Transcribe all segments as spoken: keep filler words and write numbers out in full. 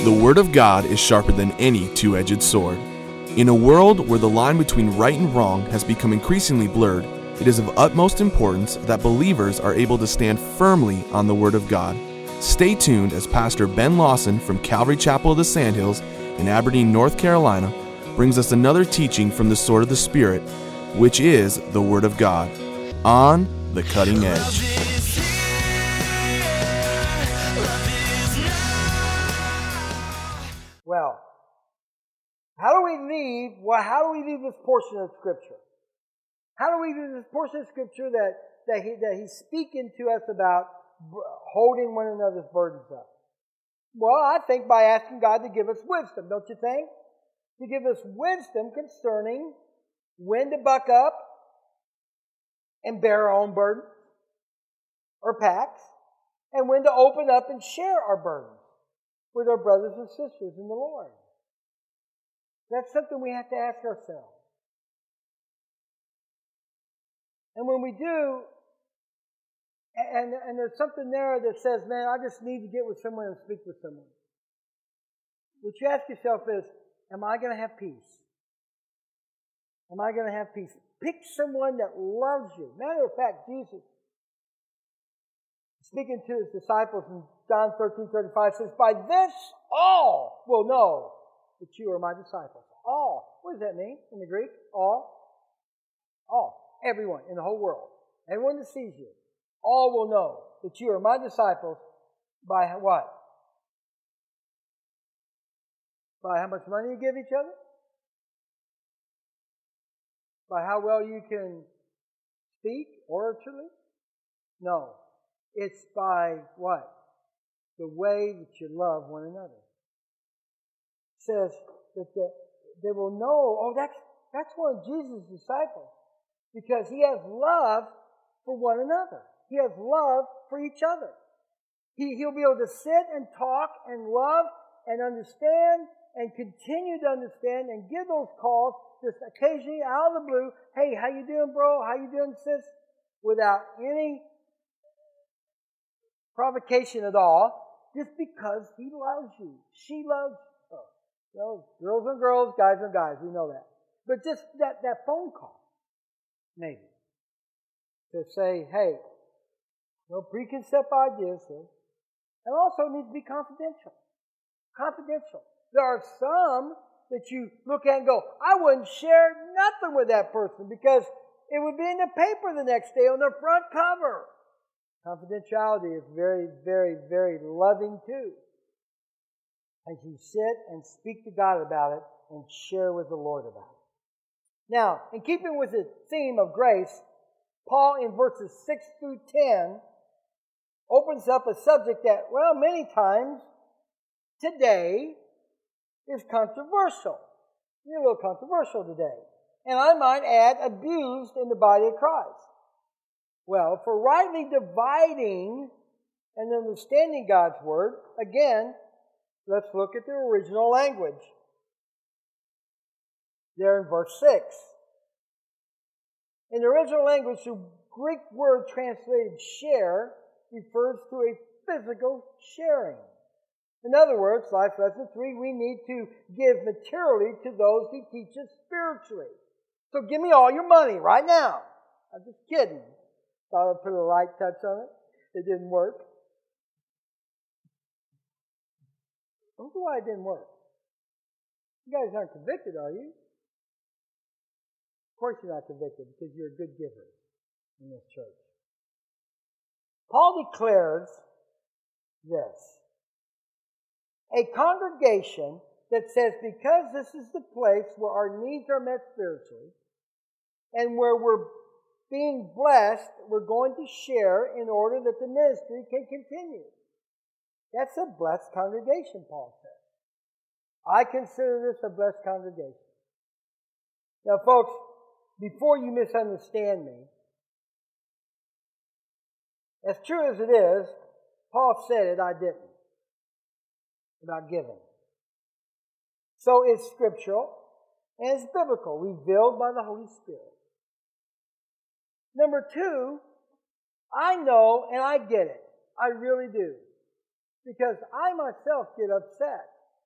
The Word of God is sharper than any two-edged sword. In a world where the line between right and wrong has become increasingly blurred, it is of utmost importance that believers are able to stand firmly on the Word of God. Stay tuned as Pastor Ben Lawson from Calvary Chapel of the Sandhills in Aberdeen, North Carolina, brings us another teaching from the sword of the Spirit, which is the Word of God, on the cutting edge. Well, how do we leave? Well, how do we leave this portion of Scripture? How do we leave this portion of Scripture that that he that he's speaking to us about holding one another's burdens up? Well, I think by asking God to give us wisdom, don't you think? To give us wisdom concerning when to buck up and bear our own burdens or packs, and when to open up and share our burdens with our brothers and sisters in the Lord. That's something we have to ask ourselves. And when we do, and, and there's something there that says, man, I just need to get with someone and speak with someone. What you ask yourself is, am I going to have peace? Am I going to have peace? Pick someone that loves you. Matter of fact, Jesus, speaking to his disciples in John thirteen thirty-five, says, by this all will know that you are my disciples. All. What does that mean in the Greek? All. All. Everyone in the whole world. Everyone that sees you. All will know that you are my disciples by what? By how much money you give each other? By how well you can speak oratorily? No. It's by what? The way that you love one another. It says that the, they will know, oh, that's, that's one of Jesus' disciples. Because he has love for one another. He has love for each other. He, he'll be able to sit and talk and love and understand and continue to understand and give those calls just occasionally out of the blue. Hey, how you doing, bro? How you doing, sis? Without any provocation at all, just because he loves you. She loves her. You know, girls and girls, guys and guys, we know that. But just that, that phone call, maybe, to say, hey, no preconceived ideas here. And also it needs to be confidential. Confidential. There are some that you look at and go, I wouldn't share nothing with that person because it would be in the paper the next day on the front cover. Confidentiality is very, very, very loving too. As you sit and speak to God about it and share with the Lord about it. Now, in keeping with the theme of grace, Paul in verses six through ten opens up a subject that, well, many times today is controversial. It's a little controversial today. And I might add, abused in the body of Christ. Well, for rightly dividing and understanding God's Word, again, let's look at the original language. There in verse six. In the original language, the Greek word translated share refers to a physical sharing. In other words, life lesson three, we need to give materially to those who teach us spiritually. So give me all your money right now. I'm just kidding. Thought I'd put a light touch on it. It didn't work. I don't know why it didn't work. You guys aren't convicted, are you? Of course you're not convicted because you're a good giver in this church. Paul declares this. A congregation that says because this is the place where our needs are met spiritually and where we're being blessed, we're going to share in order that the ministry can continue. That's a blessed congregation, Paul says. I consider this a blessed congregation. Now, folks, before you misunderstand me, as true as it is, Paul said it, I didn't, about giving. So it's scriptural and it's biblical, revealed by the Holy Spirit. Number two, I know and I get it. I really do. Because I myself get upset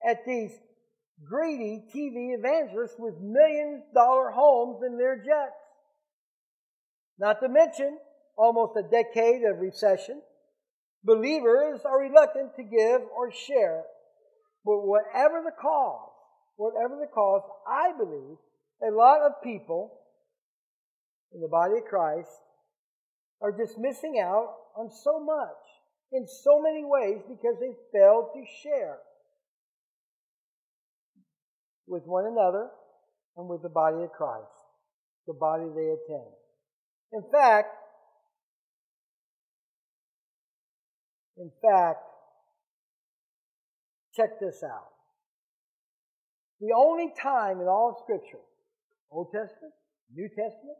at these greedy T V evangelists with million dollar homes in their jets. Not to mention almost a decade of recession. Believers are reluctant to give or share. But whatever the cause, whatever the cause, I believe a lot of people in the body of Christ are just missing out on so much in so many ways because they failed to share with one another and with the body of Christ, the body they attend. In fact, in fact, check this out. The only time in all of Scripture, Old Testament, New Testament,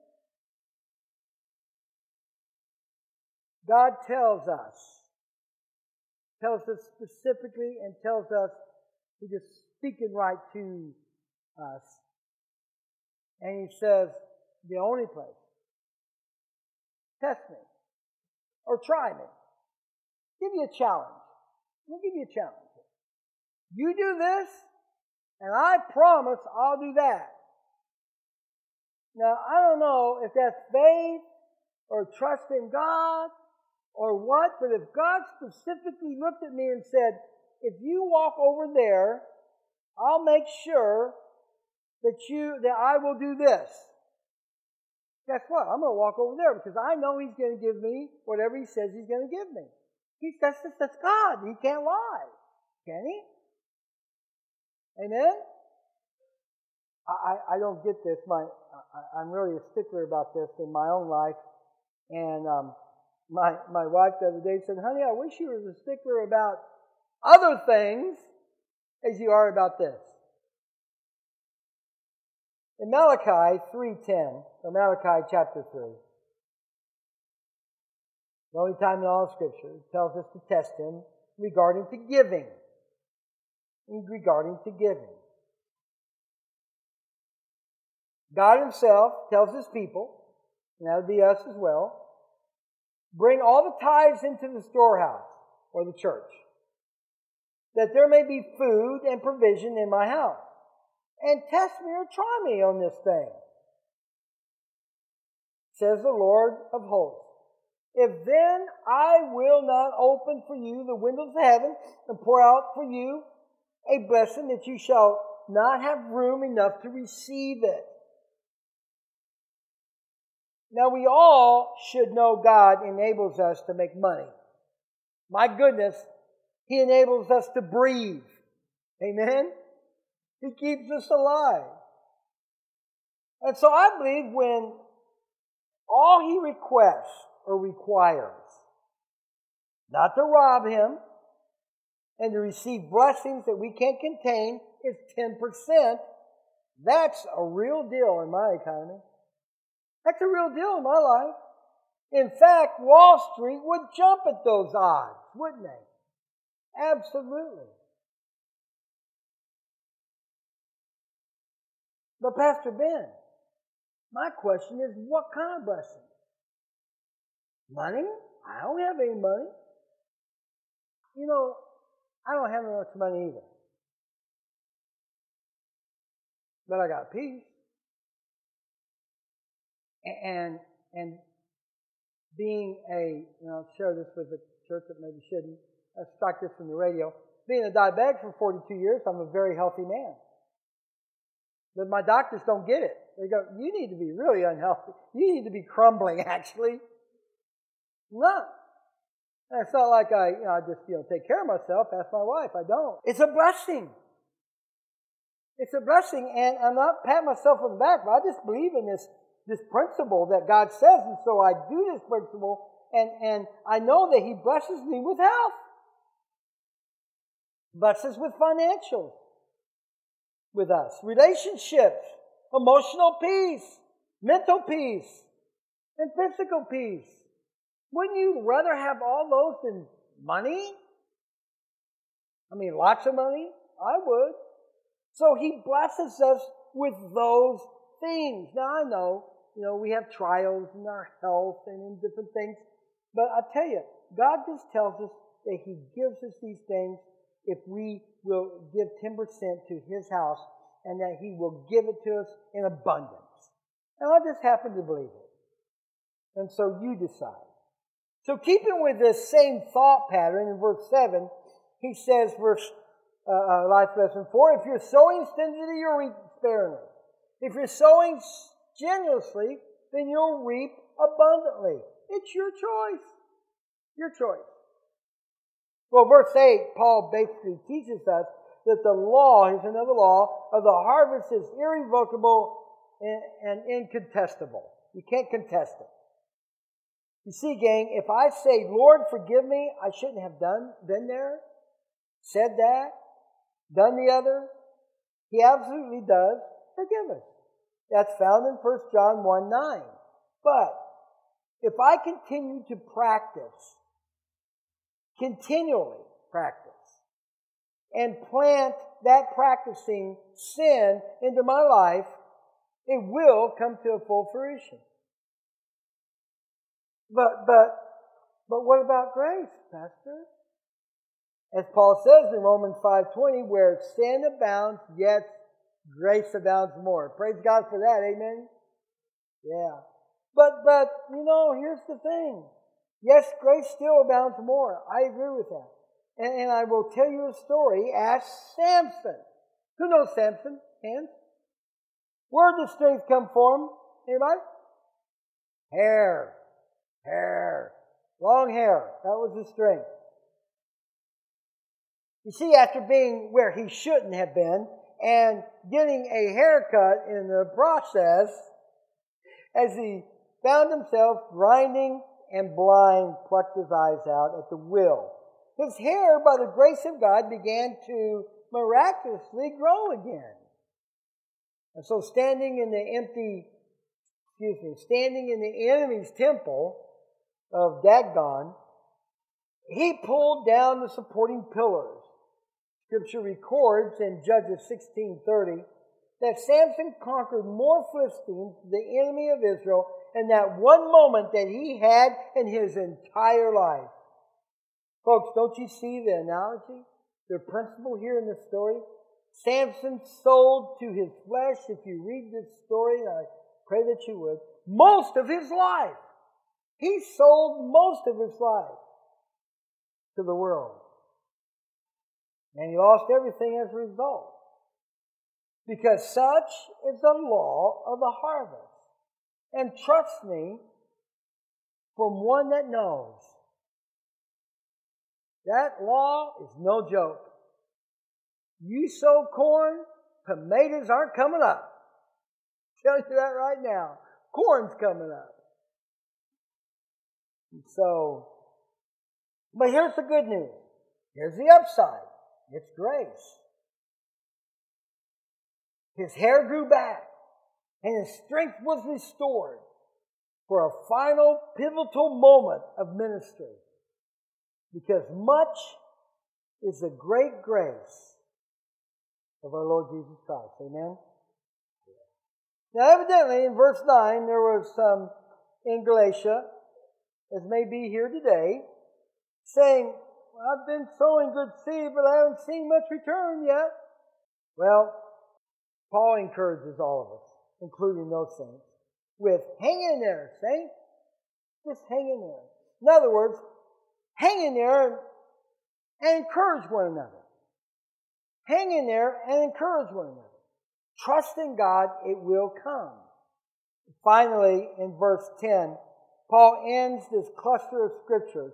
God tells us, tells us specifically and tells us, He just speaking right to us. And He says, the only place, test me or try me. Give you a challenge. I'll give you a challenge. You do this, and I promise I'll do that. Now, I don't know if that's faith or trust in God or what, but if God specifically looked at me and said, if you walk over there, I'll make sure that you that I will do this. Guess what? I'm going to walk over there because I know He's going to give me whatever He says He's going to give me. He's, that's, that's God. He can't lie. Can He? Amen? I, I don't get this. My, I, I'm really a stickler about this in my own life. And um, my, my wife the other day said, honey, I wish you were as a stickler about other things as you are about this. In Malachi three ten, or Malachi chapter three, the only time in all Scripture, it tells us to test Him regarding to giving. Regarding to giving. God Himself tells His people, and that would be us as well, bring all the tithes into the storehouse, or the church, that there may be food and provision in my house. And test me or try me on this thing, says the Lord of hosts. If then I will not open for you the windows of heaven and pour out for you a blessing that you shall not have room enough to receive it. Now we all should know God enables us to make money. My goodness, He enables us to breathe. Amen? He keeps us alive. And so I believe when all He requests or requires, not to rob Him and to receive blessings that we can't contain, is ten percent, that's a real deal in my economy. That's a real deal in my life. In fact, Wall Street would jump at those odds, wouldn't they? Absolutely. But Pastor Ben, my question is, what kind of blessing? Money? I don't have any money. You know, I don't have much money either. But I got peace. And and being a, you know, I'll share this with the church that maybe shouldn't. I struck this from the radio. Being a diabetic for forty-two years, I'm a very healthy man. But my doctors don't get it. They go, you need to be really unhealthy. You need to be crumbling, actually. No. And it's not like I, you know, I just, you know, take care of myself. Ask my wife. I don't. It's a blessing. It's a blessing, and I'm not patting myself on the back, but I just believe in this, this principle that God says, and so I do this principle, and, and I know that He blesses me with health. Blesses with financial with us. Relationships, emotional peace, mental peace, and physical peace. Wouldn't you rather have all those than money? I mean, lots of money? I would. So He blesses us with those things. Now, I know, you know, we have trials in our health and in different things. But I tell you, God just tells us that He gives us these things if we will give ten percent to His house and that He will give it to us in abundance. And I just happen to believe it. And so you decide. So keeping with this same thought pattern in verse seven, he says, verse uh, uh, life lesson four, if you're sowing stingily, you'll reap sparingly. If you're sowing generously, then you'll reap abundantly. It's your choice. Your choice. Well, verse eight, Paul basically teaches us that the law, here's another law, of the harvest is irrevocable and, and incontestable. You can't contest it. You see, gang, if I say, Lord, forgive me, I shouldn't have done, been there, said that, done the other. He absolutely does forgive us. That's found in First John one nine. But if I continue to practice, continually practice, and plant that practicing sin into my life, it will come to a full fruition. But, but, but what about grace, Pastor? As Paul says in Romans five twenty, where sin abounds, yet grace abounds more. Praise God for that, amen? Yeah. But, but, you know, here's the thing. Yes, grace still abounds more. I agree with that. And, and I will tell you a story. Ask Samson. Who knows Samson? Hands? Where did the strength come from? Anybody? Hair. Hair. Long hair. That was his strength. You see, after being where he shouldn't have been and getting a haircut in the process, as he found himself grinding and blind, plucked his eyes out at the will. His hair, by the grace of God, began to miraculously grow again. And so standing in the empty, excuse me, standing in the enemy's temple of Dagon, he pulled down the supporting pillars. Scripture records in Judges sixteen thirty that Samson conquered more Philistines, the enemy of Israel, in that one moment that he had in his entire life. Folks, don't you see the analogy? The principle here in this story? Samson sold to his flesh, if you read this story, I pray that you would, most of his life. He sold most of his life to the world. And he lost everything as a result. Because such is the law of the harvest. And trust me, from one that knows, that law is no joke. You sow corn, tomatoes aren't coming up. I'll tell you that right now. Corn's coming up. And so, but here's the good news. Here's the upside. It's grace. His hair grew back, and his strength was restored for a final pivotal moment of ministry. Because much is the great grace of our Lord Jesus Christ. Amen? Now, evidently, in verse nine, there was some in Galatia, as may be here today, saying, well, I've been sowing good seed, but I haven't seen much return yet. Well, Paul encourages all of us, including those saints, with hang in there, saints. Just hang in there. In other words, hang in there and, and encourage one another. Hang in there and encourage one another. Trust in God, it will come. Finally, in verse ten, Paul ends this cluster of scriptures,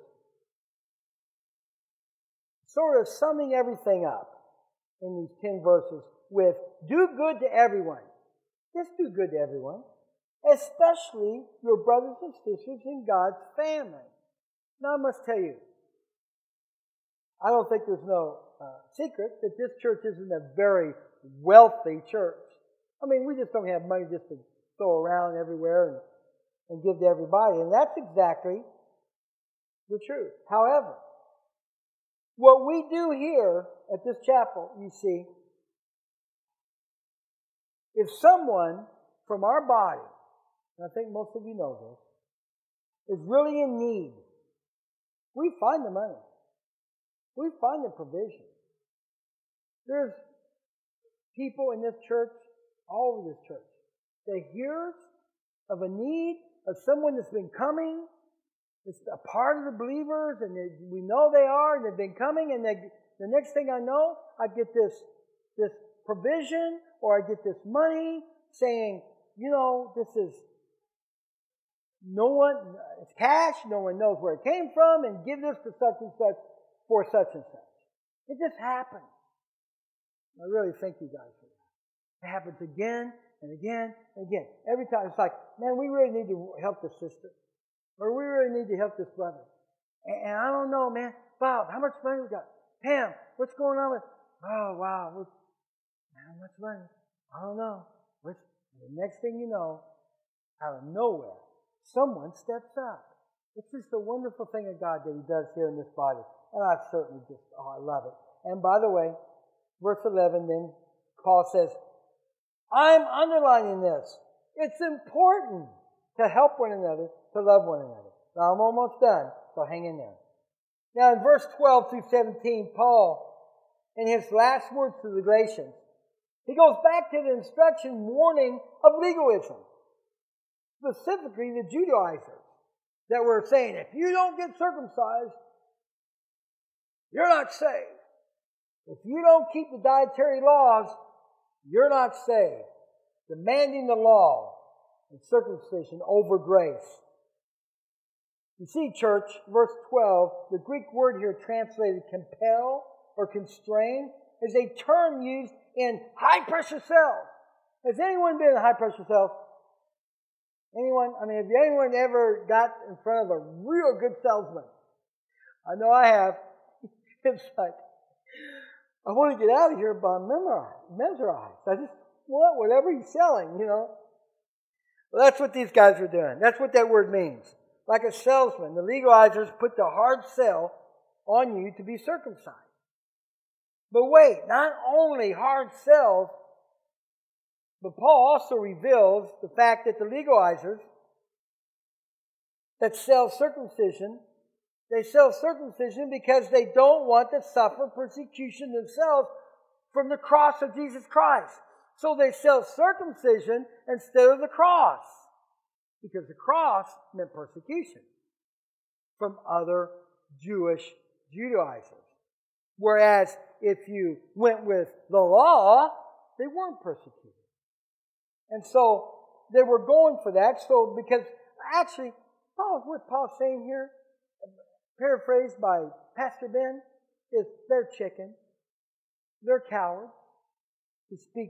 sort of summing everything up in these ten verses with, do good to everyone. Just do good to everyone, especially your brothers and sisters in God's family. Now, I must tell you, I don't think there's no uh, secret that this church isn't a very wealthy church. I mean, we just don't have money just to throw around everywhere and, and give to everybody. And that's exactly the truth. However, what we do here at this chapel, you see, if someone from our body, and I think most of you know this, is really in need, we find the money. We find the provision. There's people in this church, all over this church, that hears of a need of someone that's been coming, it's a part of the believers, and they, we know they are, and they've been coming, and they, the next thing I know, I get this, this provision, or I get this money saying, you know, this is, no one, it's cash, no one knows where it came from, and give this to such and such for such and such. It just happens. I really thank you guys for that. It happens again and again and again. Every time it's like, man, we really need to help this sister. Or we really need to help this brother. And, and I don't know, man. Bob, how much money we got? Pam, what's going on with? Oh, wow. What's, how much money? I don't know. What's, the next thing you know, out of nowhere, someone steps up. It's just a wonderful thing of God that He does here in this body. And I certainly just, oh, I love it. And by the way, verse eleven, then Paul says, I'm underlining this. It's important to help one another, to love one another. Now, I'm almost done, so hang in there. Now, in verse twelve through seventeen, Paul, in his last words to the Galatians, he goes back to the instruction warning of legalism. Specifically, the Judaizers that were saying, if you don't get circumcised, you're not saved. If you don't keep the dietary laws, you're not saved. Demanding the law and circumcision over grace. You see, church, verse twelve, the Greek word here translated compel or constrain is a term used in high-pressure cells. Has anyone been in a high-pressure cell? Anyone? I mean, have anyone ever got in front of a real good salesman? I know I have. It's like, I want to get out of here, but I'm mesmerized. I just want whatever he's selling, you know. Well, that's what these guys are doing. That's what that word means. Like a salesman, the legalizers put the hard sell on you to be circumcised. But wait, not only hard sells, but Paul also reveals the fact that the legalizers that sell circumcision, they sell circumcision because they don't want to suffer persecution themselves from the cross of Jesus Christ. So they sell circumcision instead of the cross, because the cross meant persecution from other Jewish Judaizers. Whereas if you went with the law, they weren't persecuted. And so they were going for that. So because actually, Paul, what Paul's saying here, paraphrased by Pastor Ben, is they're chicken, they're cowards to speak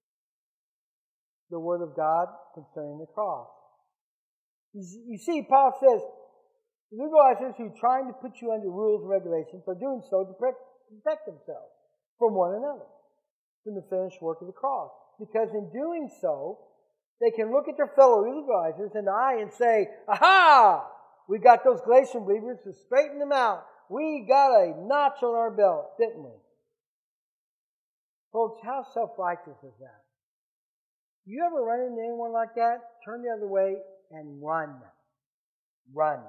the word of God concerning the cross. You see, Paul says, legalizers who are trying to put you under rules and regulations are doing so to protect themselves from one another, from the finished work of the cross. Because in doing so, they can look at their fellow legalizers in the eye and say, aha! We got those Galatian believers to straighten them out. We got a notch on our belt, didn't we? Folks, how self-righteous is that? You ever run into anyone like that? Turn the other way and run. Run.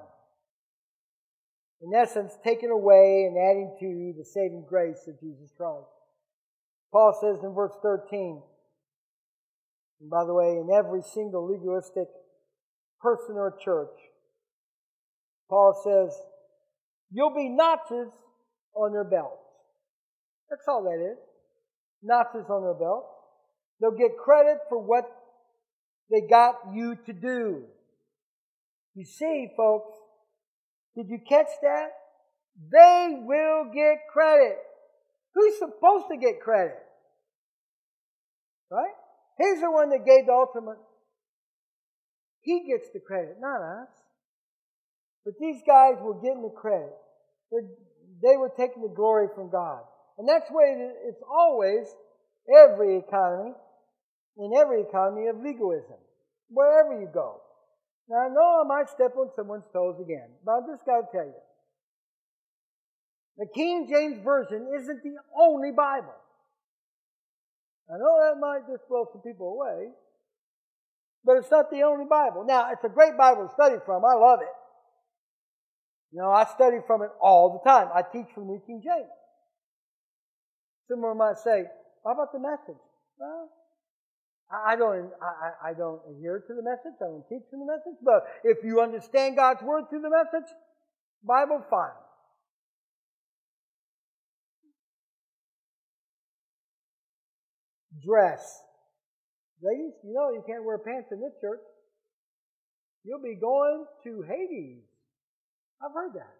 In essence, taking away and adding to the saving grace of Jesus Christ. Paul says in verse thirteen, and by the way, in every single legalistic person or church, Paul says, you'll be notches on their belts. That's all that is. Notches on their belt. They'll get credit for what they got you to do. You see, folks, did you catch that? They will get credit. Who's supposed to get credit? Right? He's the one that gave the ultimate. He gets the credit, not us. But these guys were getting the credit. They were taking the glory from God. And that's the way it's always every economy, in every economy of legalism, wherever you go. Now, I know I might step on someone's toes again, but I've just got to tell you. The King James Version isn't the only Bible. I know that might just blow some people away, but it's not the only Bible. Now, it's a great Bible to study from. I love it. You know, I study from it all the time. I teach from New King James. Someone might say, how about the message? Well, I don't, I, I don't adhere to the message. I don't teach from the message. But if you understand God's Word through the message, Bible, fine. Dress. Ladies, you know you can't wear pants in this church. You'll be going to Hades. I've heard that.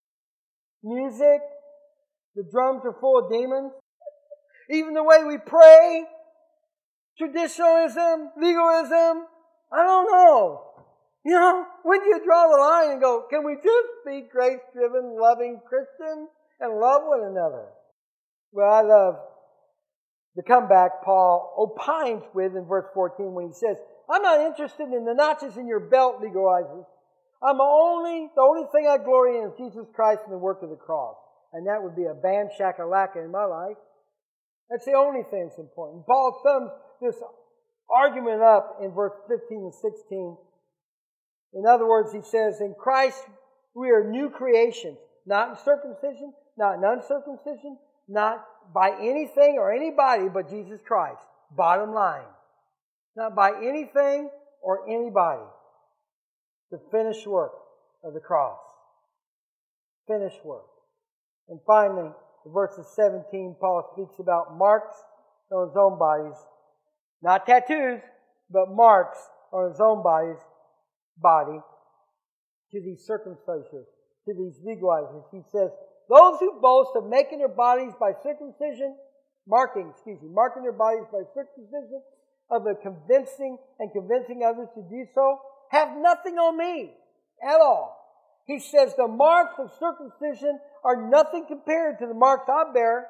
Music. The drums are full of demons. Even the way we pray. Traditionalism. Legalism. I don't know. You know, when do you draw the line and go, can we just be grace-driven, loving Christians and love one another? Well, I love the comeback Paul opines with in verse fourteen when he says, I'm not interested in the notches in your belt, legalizers. I'm only, the only thing I glory in is Jesus Christ and the work of the cross. And that would be a band shakalaka in my life. That's the only thing that's important. Paul sums this argument up in verse fifteen and sixteen. In other words, he says, in Christ we are new creations, not in circumcision, not in uncircumcision, not by anything or anybody but Jesus Christ. Bottom line. Not by anything or anybody. The finished work of the cross. Finished work. And finally, in verses seventeen, Paul speaks about marks on his own bodies. Not tattoos, but marks on his own bodies, body to these circumcisions, to these legalizers. He says, those who boast of making their bodies by circumcision, marking, excuse me, marking their bodies by circumcision, of a convincing and convincing others to do so, have nothing on me at all. He says the marks of circumcision are nothing compared to the marks I bear.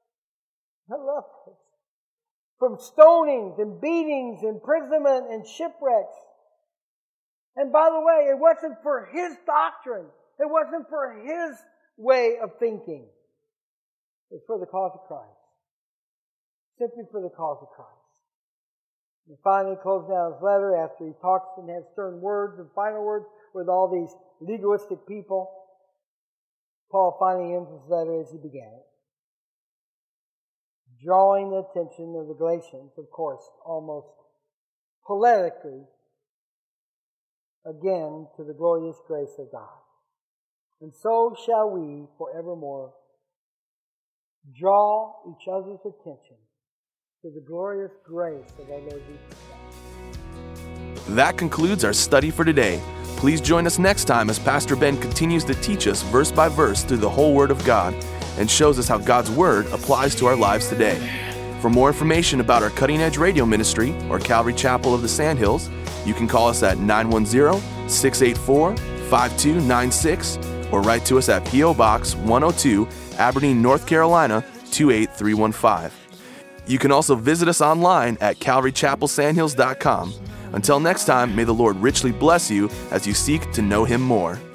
I love this. From stonings and beatings, imprisonment and shipwrecks. And by the way, it wasn't for his doctrine. It wasn't for his way of thinking. It's for the cause of Christ. Simply for the cause of Christ. And finally, closing out his letter after he talks and has stern words and final words with all these legalistic people, Paul finally ends his letter as he began it. Drawing the attention of the Galatians, of course, almost poetically, again, to the glorious grace of God. And so shall we forevermore draw each other's attention to the glorious grace of our Lord Jesus Christ. That concludes our study for today. Please join us next time as Pastor Ben continues to teach us verse by verse through the whole Word of God and shows us how God's Word applies to our lives today. For more information about our Cutting Edge Radio Ministry or Calvary Chapel of the Sandhills, you can call us at nine one zero, six eight four, five two nine six or write to us at P O Box one oh two, Aberdeen, North Carolina two eight three one five. You can also visit us online at calvary chapel sandhills dot com. Until next time, may the Lord richly bless you as you seek to know Him more.